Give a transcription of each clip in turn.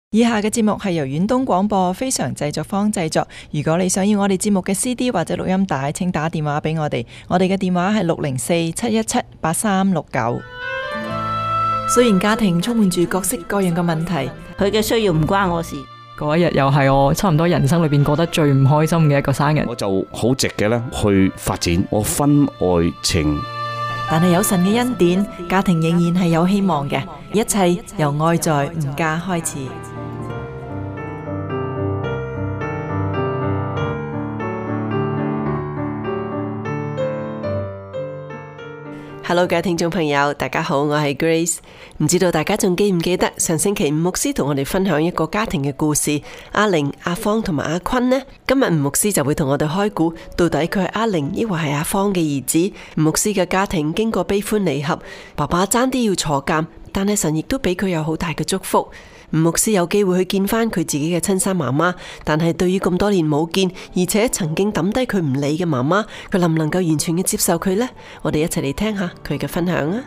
以下嘅節目係由遠東廣播非常製作坊製作。如果你想要我哋節目嘅 CD 或者錄音帶，請打電話俾我哋。我哋嘅電話係604-717-8369。雖然家庭充滿住各式各樣嘅問題， 佢嘅需要唔關我事。 嗰一日又係我差唔多人生裏邊過得最唔開心嘅一個生日。 我就好直嘅咧去發展我婚外情。 但係有神嘅恩典，家庭仍然係有希望嘅。一切由愛在吾家開始。Hello， 各位聽眾朋友，大家好，我係 Grace。唔知道大家仲記唔記得上星期吳牧師同我哋分享一個家庭嘅故事，阿玲、阿芳同埋阿坤呢？今日吳牧師就會同我哋開估，到底佢係阿玲抑或係阿芳嘅兒子。吳牧師嘅家庭經過悲歡離合，爸爸爭啲要坐監，但係神亦都俾佢有好大嘅祝福。吳牧師有機會去見翻佢自己嘅親生媽媽，但係對於咁多年冇見，而且曾經抌低佢唔理嘅媽媽，佢能唔能夠完全嘅接受佢呢？我哋一齊嚟聽下佢嘅分享啊！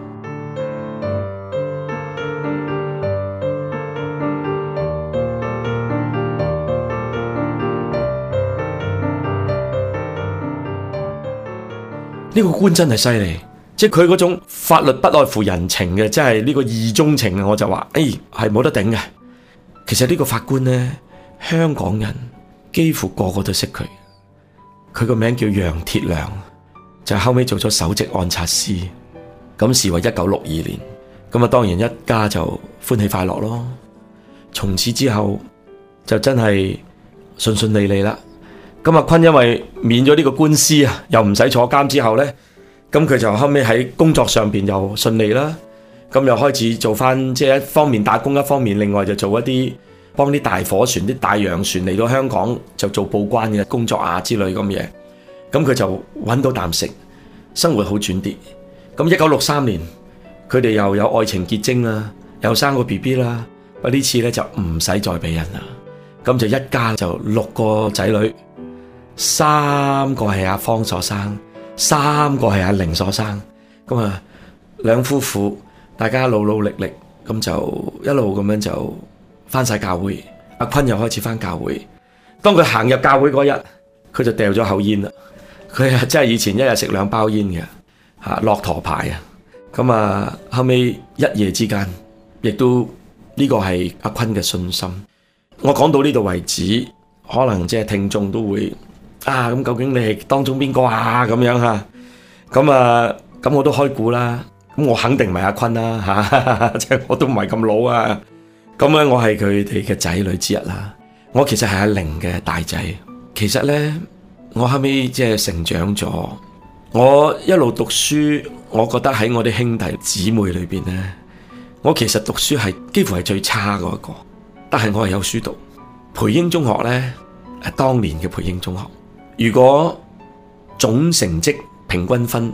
呢個官真係犀利。即係佢嗰種法律不外乎人情嘅，即係呢個義中情啊！我就話，係冇得頂嘅。其實呢個法官呢，香港人幾乎個個都識佢。佢個名叫楊鐵良，就後尾做咗首席按察司。咁時為1962年，咁啊當然一家就歡喜快樂咯。從此之後就真係順順利利啦。咁阿坤因為免咗呢個官司啊，又唔使坐監之後呢。咁佢就後尾喺工作上邊又順利啦，咁又開始做翻即係一方面打工，一方面另外就做一啲幫啲大火船、啲大洋船嚟到香港就做報關嘅工作啊之類咁嘢。咁佢就揾到啖食，生活好轉啲。咁1963年佢哋又有愛情結晶啦，又生個 BB 啦。不過呢次咧就唔使再俾人啦，咁就一家就6個仔女，3個係阿芳所生。3個係阿玲所生，咁啊兩夫婦大家努努力力，咁就一路咁樣就翻晒教會。阿坤又開始翻教會。當佢行入教會嗰日，佢就掉咗口煙啦。佢啊真係以前一日食2包煙嘅，駱駝牌啊。咁啊後尾一夜之間，亦都呢個係阿坤嘅信心。我講到呢度為止，可能即係聽眾都會。咁究竟你係當中邊個啊？咁樣吓，咁我都開估啦。咁我肯定唔係阿坤啦，即係我都唔係咁老啊。咁咧，我係佢哋嘅仔女之一啦。我其實係阿玲嘅大仔。其實咧，我後尾即係成長咗，我一路讀書，我覺得喺我啲兄弟姊妹裏邊咧，我其實讀書係幾乎係最差嗰一個，但係我係有書讀。培英中學咧，係當年嘅培英中學。如果總成績平均分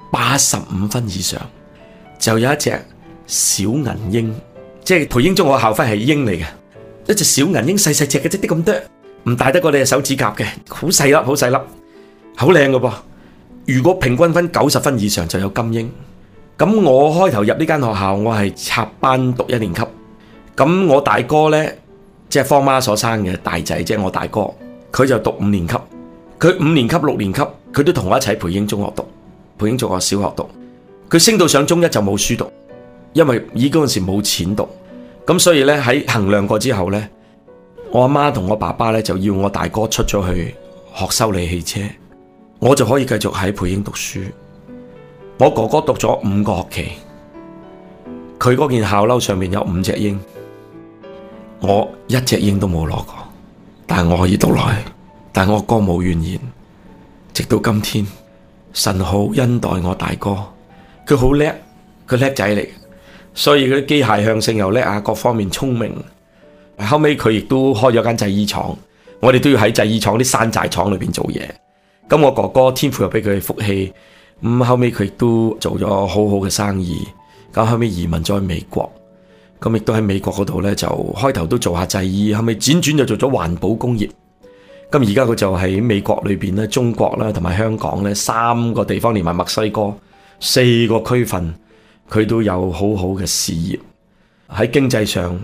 85分以上，就有一隻小銀鷹，即係培英中學校徽係鷹嚟嘅，一隻小銀鷹細細隻嘅，啲咁多，唔大得過你隻手指甲嘅，好細粒，好細粒，好靚嘅噃。如果平均分90分以上，就有金鷹。咁我開頭入呢間學校，我係插班讀1年級。咁我大哥呢，即係方媽所生嘅大仔，即係我大哥，佢就讀5年級。佢5年級、6年級，佢都同我一齊培英中學讀，培英中學小學讀。佢升到上中1就冇書讀，因為嗰陣時冇錢讀。咁所以咧喺衡量過之後咧，我阿媽同我爸爸咧就要我大哥出咗去學修理汽車，我就可以繼續喺培英讀書。我哥哥讀咗5個學期，佢嗰件校褸上面有5隻鷹，我1隻鷹都冇攞過，但係我可以讀落去。但我哥冇怨言，直到今天，神好恩待我大哥，佢好叻，佢叻仔嚟，所以佢啲機械向性又叻啊，各方面聰明。後尾佢亦都開咗間製衣廠，我哋都要喺製衣廠啲山寨廠裏邊做嘢。咁我哥哥天父又俾佢福氣，咁後尾佢亦都做咗好好嘅生意。咁後尾移民咗去美國，咁亦都喺美國嗰度咧就開頭都做下製衣，後尾輾轉就做咗環保工業。咁而家佢就喺美國裏邊咧，中國啦同埋香港咧3個地方，連埋墨西哥4個區份，佢都有好好嘅事業。喺經濟上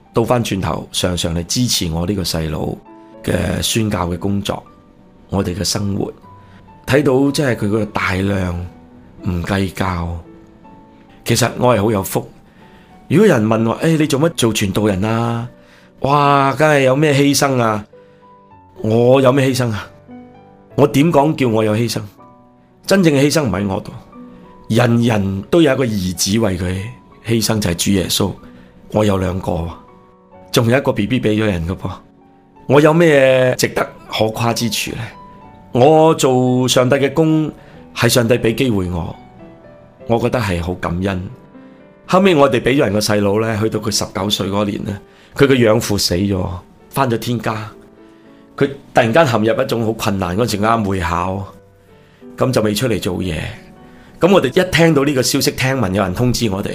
倒翻轉頭，常常嚟支持我呢個細佬嘅宣教嘅工作，我哋嘅生活，睇到即係佢個大量唔計較。其實我係好有福。如果有人問我，你做乜做傳道人啊？哇，梗係有咩犧牲啊？我有咩犧牲啊？我點講叫我有犧牲？真正嘅犧牲唔喺我度，人人都有一個兒子為佢犧牲，就係主耶穌。我有2個，仲有一個 BB 俾咗人㗎噃。我有咩值得可誇之處呢？我做上帝嘅工係上帝俾機會我覺得係好感恩。後尾我哋俾咗人個細佬呢，去到佢19歲嗰年呢，佢嘅養父死咗，返咗天家。佢突然間陷入一種好困難，嗰時啱會考，咁就未出嚟做嘢。咁我哋一聽到呢個消息，聽聞有人通知我哋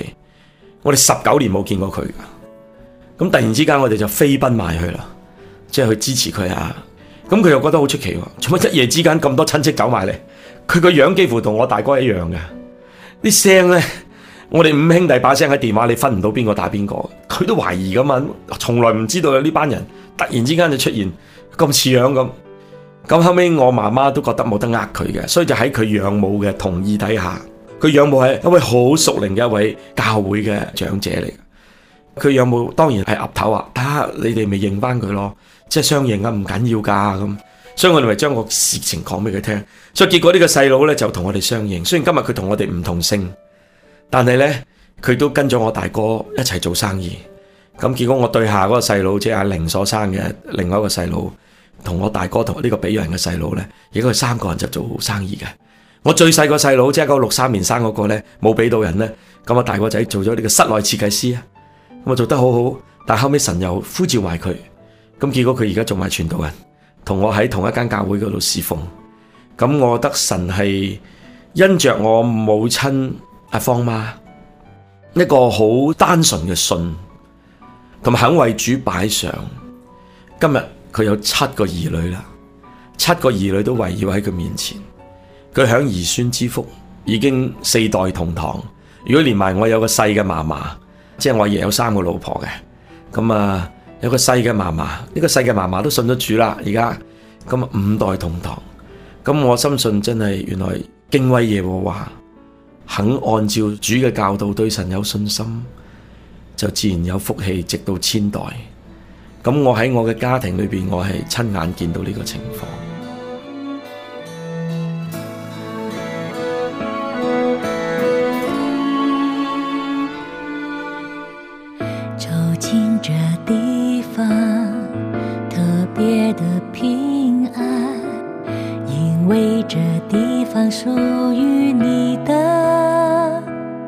19年冇見過佢㗎。咁突然之間我哋就飛奔埋去啦，即係去支持佢啊！咁佢又覺得好出奇喎，做乜一夜之間咁多親戚走埋嚟？佢個樣幾乎同我大哥一樣嘅，啲聲呢，我哋5兄弟把聲喺電話，你分唔到邊個打邊個，佢都懷疑㗎嘛，從來唔知道有呢班人突然之間就出現咁似樣咁。咁後尾我媽媽都覺得冇得呃佢嘅，所以就喺佢養母嘅同意底下，佢養母係一位好屬靈嘅一位教會嘅長者嚟嘅。佢養母當然係岌頭話，睇下你哋咪認翻佢咯，即係相認啊，唔緊要噶咁。所以我哋咪將個事情講俾佢聽。所以結果呢個細佬咧就同我哋相認。雖然今日佢同我哋唔同姓，但係咧佢都跟咗我大哥一齊做生意。咁結果我對下嗰個細佬，即係阿玲所生嘅另外一個細佬，同我大哥同呢個比喻人嘅細佬咧，而家佢3個人就做生意嘅。我最細個細佬，即係嗰個63年生嗰個咧，冇俾到人咧。咁我大個仔做咗呢個室內設計師啊，咁我做得好好。但後尾神又呼召埋佢，咁結果佢而家做埋傳道人，同我喺同一間教會嗰度侍奉。咁我覺得神係因着我母親阿芳媽一個好單純嘅信，同埋肯為主擺上。今日佢有7個兒女啦，7個兒女都圍繞喺佢面前。佢享兒孫之福，已經4代同堂。如果連埋我有個細嘅嫲嫲，即係我爺有3個老婆嘅，咁啊有個細嘅嫲嫲，呢個細嘅嫲嫲都信咗主啦。而家咁5代同堂，咁我深信真係原來敬畏耶和華，肯按照主嘅教導對神有信心，就自然有福氣，直到千代。咁我喺我嘅家庭裏邊，我係親眼見到呢個情況。 走進這地方，特別的平安，因為這地方屬於你的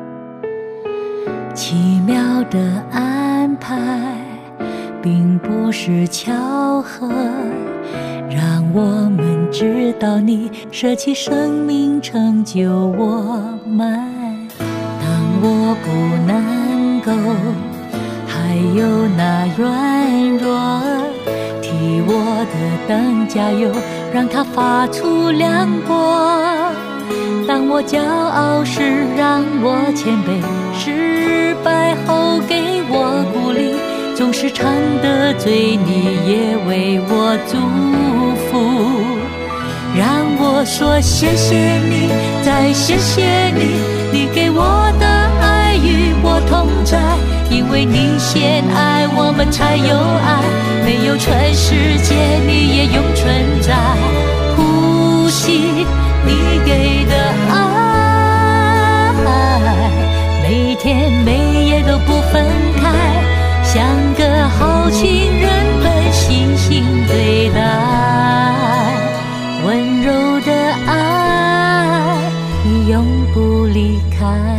奇妙的安排，並不是巧合，讓我們知道你捨棄生命成就我們。當我不能夠，還有那軟弱，替我的燈加油，讓它發出亮光。當我驕傲時，讓我謙卑，失敗後給我鼓勵，縱使常得罪你，也為我祝福。讓我說謝謝你，再謝謝你，你給我的愛與我同在，因為你先愛我們才有愛，沒有全世界你也永存在，呼吸你給的愛，每天每夜都不分開，像個好情人般細心對待，溫柔的愛你永不離開。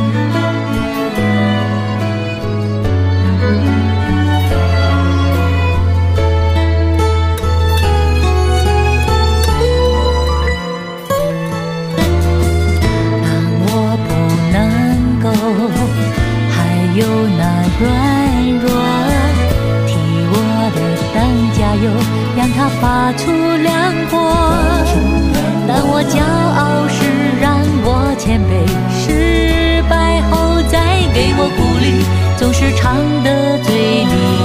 有那軟弱，替我的燈加油，讓它發出亮光。當我驕傲時，讓我謙卑，失敗後再給我鼓勵，總是常得罪你，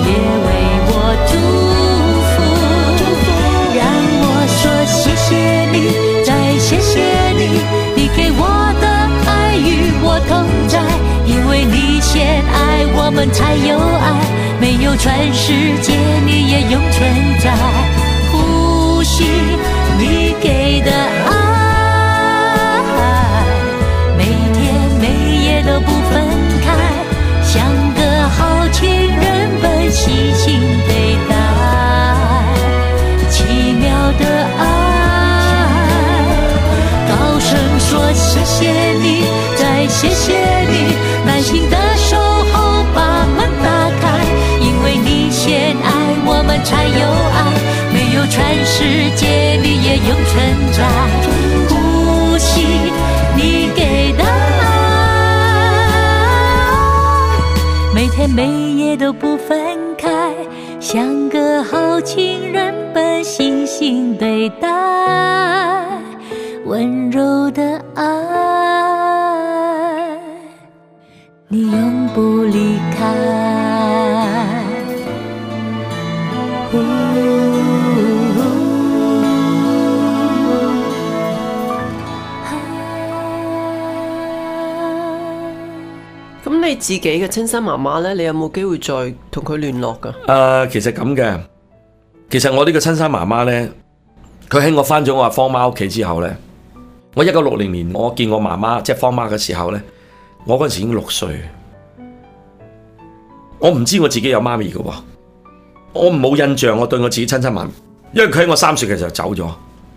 们才有爱，没有全世界你也永存在，呼吸你给的爱，每天每夜都不分开，像个好情人般细心对待，奇妙的爱，高声说谢谢你，再谢谢你，耐心的守候把门打开，因为你先爱我们才有爱，没有全世界你也永存在，呼吸你给的爱，每天每夜都不分开，像个好情人般细心对待，温柔的爱，你永不离开。 咁你自己嘅親生媽媽呢？你有冇機會再同佢聯絡㗎？ 其實咁嘅，其實我呢個親生媽媽呢，佢喺我返咗我阿芳媽屋企之後呢，我1960年我見我媽媽即係芳媽嘅時候呢，我嗰陣時已經6歲，我唔知我自己有媽咪嘅喎，我冇印象我對我自己親生媽咪，因為佢喺我3歲嘅時候走咗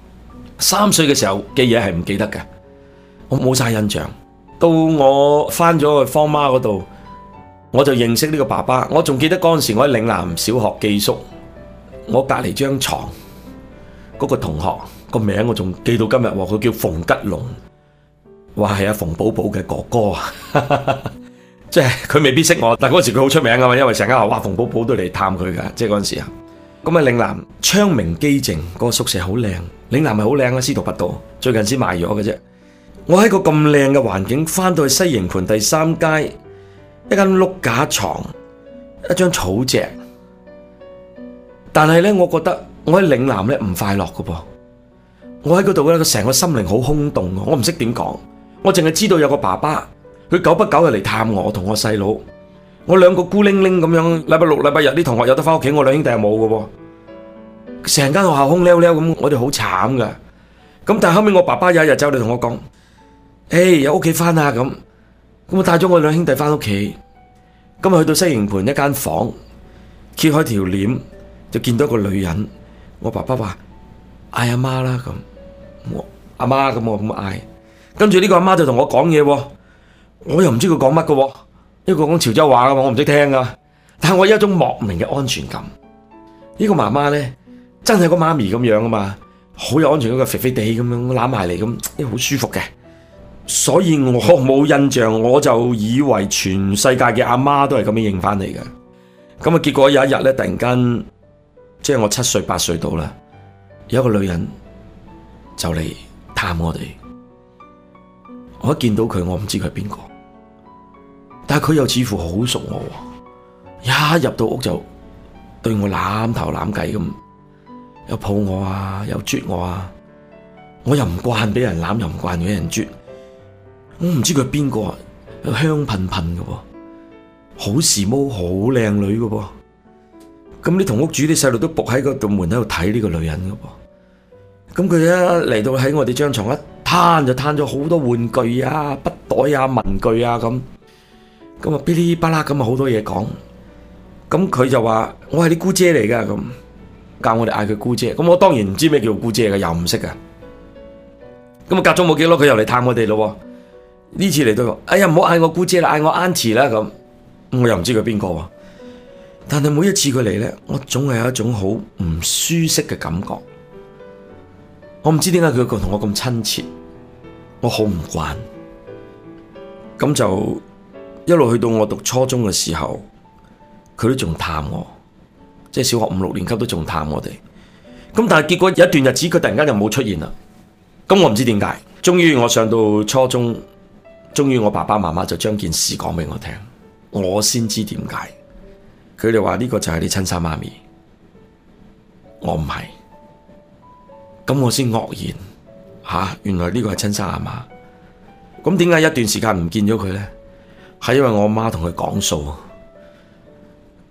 ，3歲嘅時候嘅嘢係唔記得嘅，我冇晒印象。到我返咗去芳媽嗰度，我就認識呢個爸爸。我仲記得嗰陣時我喺嶺南小學寄宿，我隔離張床嗰個同學個名我仲記到今日喎，佢叫馮吉龍，話係阿馮寶寶嘅哥哥啊，即係佢未必識我，但嗰陣時佢好出名噶嘛，因為成間學校馮寶寶都嚟探佢噶，即係嗰陣時啊。咁啊，嶺南昌明基靜嗰個宿舍好靚，嶺南係好靚啊，司徒拔道最近先賣咗嘅啫。我喺個咁靚嘅環境，返到去西營盤第3街，一間碌架床，一張草席。但係呢，我覺得我喺嶺南呢唔快樂嘅噃。我喺嗰度呢，成個心靈好空洞，我唔識點講。我淨係知道有個爸爸，佢久不久就嚟探我同我細佬。我兩個孤零零咁樣，禮拜六、禮拜日啲同學有得返屋企，我兩兄弟又冇嘅噃。成間學校空溜溜咁，我哋好慘嘅。咁但係後尾我爸爸有一日走嚟同我講。有屋企返啊咁我帶咗我兩兄弟返屋企，今日去到西營盤一間房，揭開條簾就見到一個女人。我爸爸話嗌阿媽啦咁，我阿媽咁我咁嗌，跟住呢個阿媽就同我講嘢喎，我又唔知佢講乜嘅喎，因為佢講潮州話嘅嘛，我唔識聽啊，但係我有一種莫名嘅安全感。呢個媽媽咧真係個媽咪咁樣啊嘛，好有安全感，肥肥地咁樣攬埋嚟咁，好舒服嘅。所以我冇印象，我就以為全世界嘅阿媽都係咁樣認返嚟嘅。咁啊，結果有一日咧，突然間即係我7歲8歲到啦，有一個女人就嚟探我哋。我一見到佢，我唔知佢係邊個，但係佢又似乎好熟我喎。一入到屋就對我攬頭攬計咁，又抱我啊，又啜我啊。我又唔慣俾人攬，又唔慣俾人啜。我唔知佢係邊個啊，香噴噴嘅喎，好時髦，好靚女嘅噃。咁啲同屋主啲細路都仆喺嗰度門喺度睇呢個女人嘅噃。咁佢一嚟到喺我哋張床一攤就攤咗好多玩具啊、筆袋啊、文具啊咁。咁啊，噼里啪啦咁啊，好多嘢講。咁佢就話：我係你姑姐嚟㗎，咁教我哋嗌佢姑姐。咁我當然唔知咩叫姑姐嘅，又唔識㗎。咁啊，隔咗冇幾耐，佢又嚟探我哋咯。呢次嚟到，哎呀，唔好嗌我姑姐啦，嗌我 auntie 啦咁。我又唔知佢邊個喎。但係每一次佢嚟咧，我總係有一種好唔舒適嘅感覺。我唔知點解佢同我咁親切，我好唔慣。咁就一路去到我讀初中嘅時候，佢都仲探我，即係小學5、6年級都仲探我哋。咁但係結果有一段日子，佢突然間就冇出現啦。咁我唔知點解。終於我上到初中。終於我爸爸媽媽就將件事講俾我聽，我先知點解。佢哋話呢個就係你親生媽咪，我唔係。咁我先愕然，原來呢個係親生阿媽。咁點解一段時間唔見咗佢呢？係因為我媽同佢講數，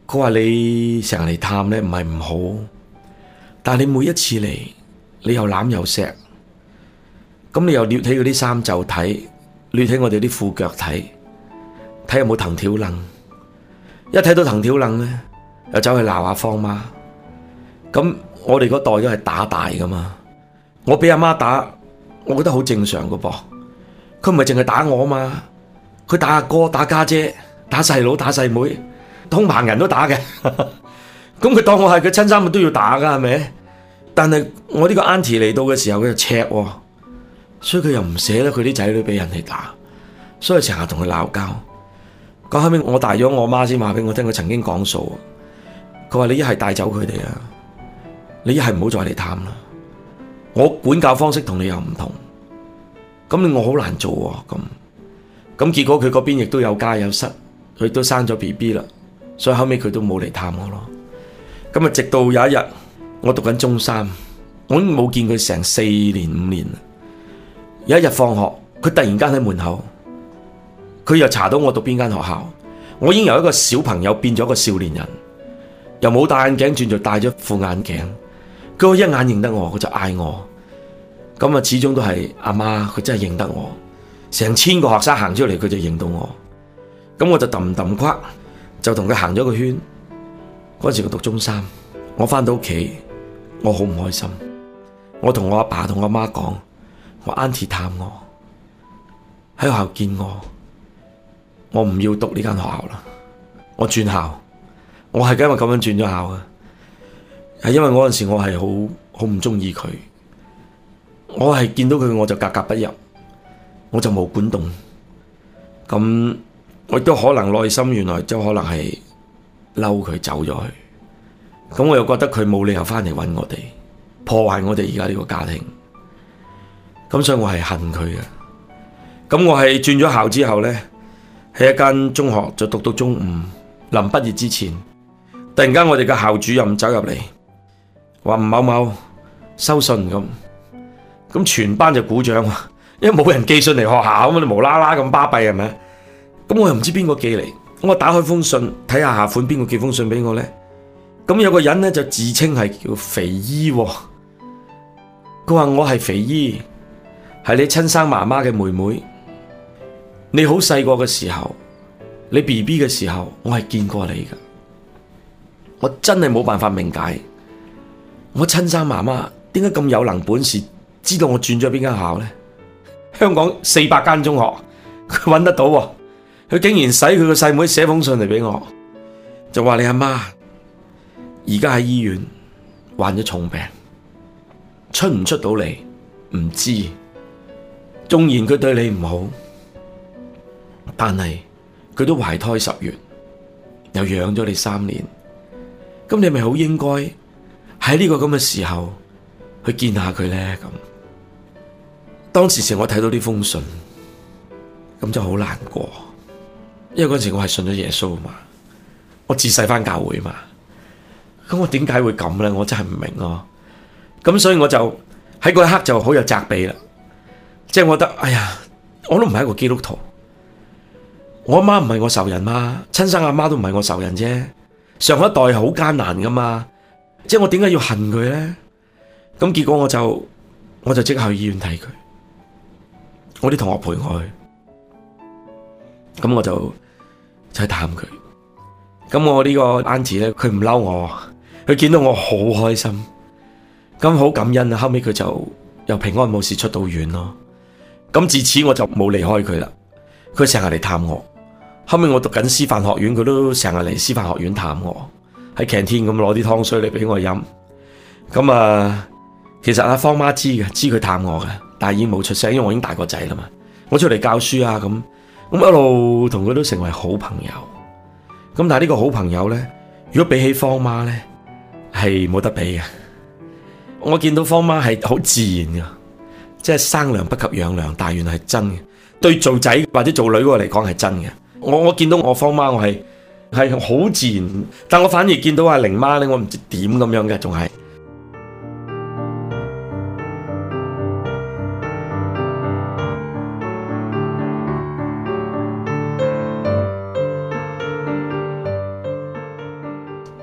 佢話你成日嚟探咧唔係唔好，但係你每一次嚟，你又攬又錫，咁你又撩起嗰啲衫袖睇，撩起我哋啲褲腳睇，睇有冇藤條楞，一睇到藤條楞咧，又走去鬧下芳媽。咁我哋嗰代都係打大噶嘛，我俾阿媽打，我覺得好正常噶噃。佢唔係淨係打我啊嘛，佢打阿哥、打家姐、打細佬、打細妹，通棚人都打嘅。咁佢當我係佢親生，咪都要打噶係咪？但係我呢個 auntie 嚟到嘅時候，佢就赤喎，所以佢又唔捨得佢啲仔女俾人哋打，所以成日同佢鬧交。咁後尾我大咗，我媽先話俾我聽，佢曾經講數，佢話你一係帶走佢哋啊，你一係唔好再嚟探啦。我管教方式同你又唔同，咁我好難做喎。咁結果佢嗰邊亦都有家有室，佢都生咗 BB 啦，所以後尾佢都冇嚟探我咯。咁啊，直到有一日我讀緊中三，我已經冇見佢成4年5年啦。有一日放學，佢突然間喺門口，佢又查到我讀邊間學校，我已經由一個小朋友變咗個少年人，又冇戴眼鏡轉就戴咗副眼鏡。佢一眼認得我，佢就嗌我。咁啊，始終都係阿媽，佢真係認得我。成千個學生行出嚟，佢就認到我。咁我就揼揼跨，就同佢行咗個圈。嗰時我讀中三，我翻到屋企，我好唔開心。我同我阿爸同我阿媽講，我 auntie 探我，喺學校見我唔要讀呢間學校啦，我轉校。我係因為咁樣轉咗校嘅，係因為嗰陣時我係好唔中意佢，我係見到佢我就格格不入，我就冇管動。咁我亦都可能內心原來就可能係嬲佢走咗去，咁我又覺得佢冇理由翻嚟搵我哋，破壞我哋而家呢個家庭。咁所以我係恨佢嘅。咁我係轉咗校之後呢，喺一間中學就讀到中五，臨畢業之前，突然間我哋嘅校主任走入嚟，話吳某某收信咁全班就鼓掌，因為冇人寄信嚟學校，咁你無啦啦咁巴閉係咪？咁我又唔知邊個寄嚟，我打開封信睇下下款邊個寄封信俾我呢？咁有個人呢，就自稱係叫肥姨，佢話我係肥姨，係你親生媽媽嘅妹妹。你好細個嘅時候，你 BB 嘅時候，我係見過你㗎。我真係冇辦法明解，我親生媽媽點解咁有能本事，知道我轉咗邊間校呢？香港400間中學，佢揾得到喎。佢竟然使佢個細妹寫封信嚟俾我，就話你阿媽而家喺醫院患咗重病，出唔出到嚟唔知。縱然佢對你唔好，但係佢都懷胎10月，又養咗你3年，咁你咪好應該喺呢個咁嘅時候去見下佢呢？咁當時我睇到呢封信，咁就好難過，因為嗰時我係信咗耶穌嘛，我自細返教會嘛，咁我點解會咁呢？我真係唔明咯。咁所以我就喺嗰一刻就好有責備啦，即係我覺得，哎呀，我都唔係一個基督徒，我阿媽唔係我仇人嘛，親生阿媽都唔係我仇人啫。上一代係好艱難噶嘛，即係我點解要恨佢呢？咁結果我就即刻去醫院睇佢，我啲同學陪我去，咁我就去探佢。咁我呢個 auntie 咧，佢唔嬲我，佢見到我好開心，咁好感恩啊！後尾佢就又平安冇事出到院咯。咁自此我就冇離開佢啦，佢成日嚟探我。後尾我讀緊師範學院，佢都成日嚟師範學院探我，喺 canteen 咁攞啲湯水嚟俾我飲。咁啊，其實阿芳媽知佢探我嘅，但係已經冇出聲，因為我已經大個仔啦嘛。我出嚟教書啊，咁一路同佢都成為好朋友。咁但係呢個好朋友咧，如果比起芳媽咧，係冇得比嘅。我見到芳媽係好自然嘅，即係生娘不及養娘，但原來係真嘅。對做仔或者做女嗰個嚟講係真嘅。我見到我芳媽，我係好自然，但我反而見到阿玲媽咧，我唔知點咁樣嘅，仲係。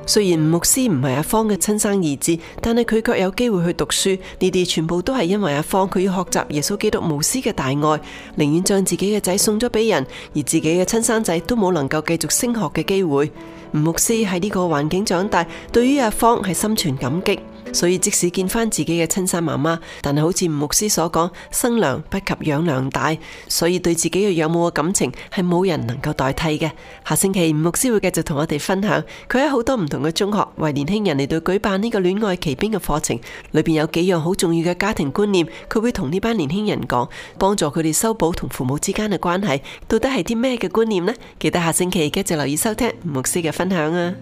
雖然吳牧師唔係阿方嘅親生兒子，但係佢卻有機會去讀書，呢啲全部都係因為阿方佢要學習耶穌基督無私嘅大愛，寧願將自己嘅仔送咗俾人，而自己嘅親生仔都冇能夠繼續升學嘅機會。吳牧師喺呢個環境長大，對於阿方係心存感激。所以即使見翻自己嘅親生媽媽，但係好似吳牧師所講，生娘不及養娘大，所以對自己嘅養母嘅感情係冇人能夠代替嘅。下星期吳牧師會繼續同我哋分享，佢喺好多唔同嘅中學為年輕人嚟到舉辦呢個戀愛奇兵嘅課程，裏邊有幾樣好重要嘅家庭觀念，佢會同呢班年輕人講，幫助佢哋修補同父母之間嘅關係。到底係啲咩嘅觀念呢？記得下星期繼續留意收聽吳牧師嘅分享啊！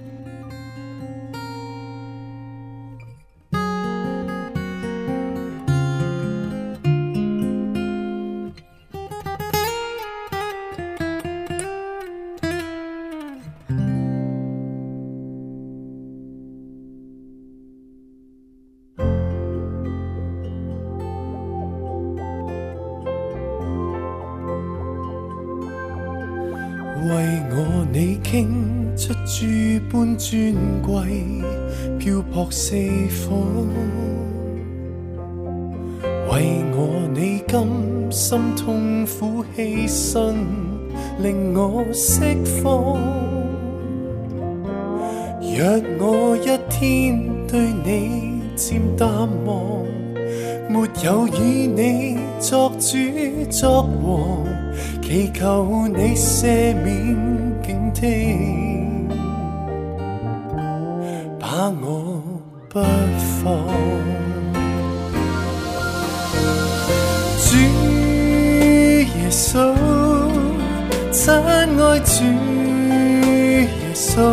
為我你傾出珠般尊貴，漂泊四方。為我你甘心痛苦犧牲，令我釋放。若我一天對你漸淡忘，沒有以你作主作王，祈求你赦免警惕，把我不放。主耶穌，親愛主耶穌，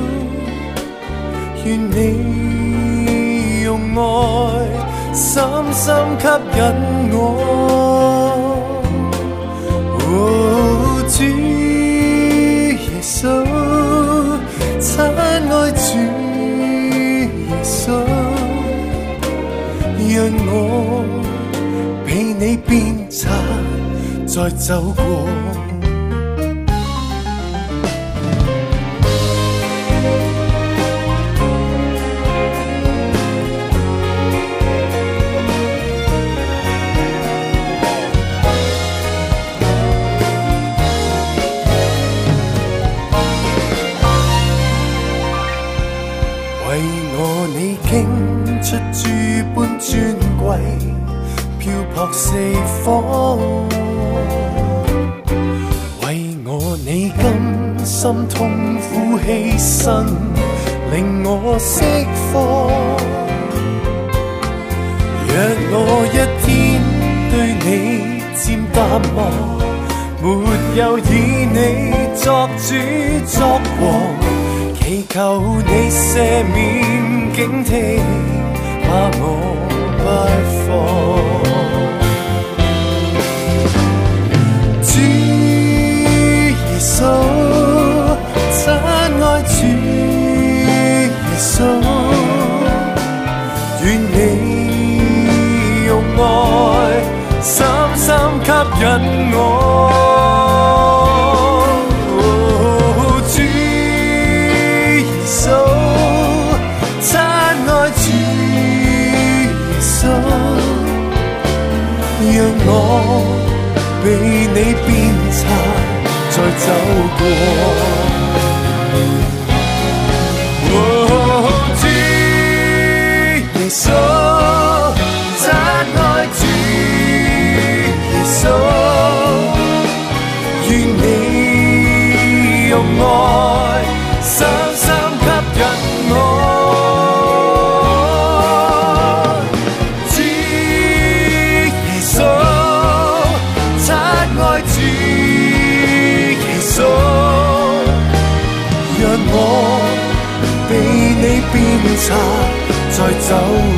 願你用愛深深吸引我。主耶穌，親愛主耶穌，讓我被你鞭策，再走過。出珠般尊貴，漂泊四方。為我你甘心痛苦犧牲，令我釋放。若我一天對你漸淡忘，沒有以你作主作王，祈求你赦免警惕，把我不放。主耶穌，親愛主耶穌，願你用愛深深吸引我。主耶穌，親愛主讓我被你鞭策，再走過。主耶穌，親愛主耶穌，願你用愛深深吸引我。我被你鞭策，再走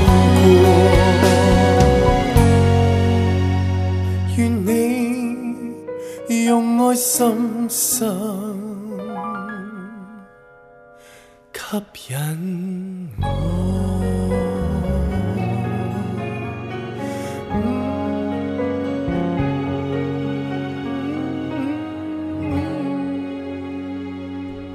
過，願你用愛深深吸引我。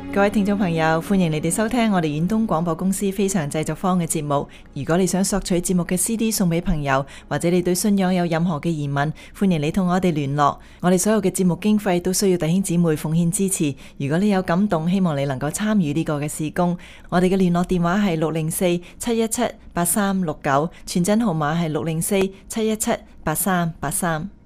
各位聽眾朋友，歡迎你哋收聽我哋遠東廣播公司非常製作坊嘅節目。如果你想索取節目嘅 CD 送俾朋友，或者你對信仰有任何嘅疑問，歡迎你同我哋聯絡。我哋所有嘅節目經費都需要弟兄姊妹奉獻支持。如果你有感動，希望你能夠參與呢個嘅事工。我哋嘅聯絡電話係604-717-8369，傳真號碼係604-717-8383。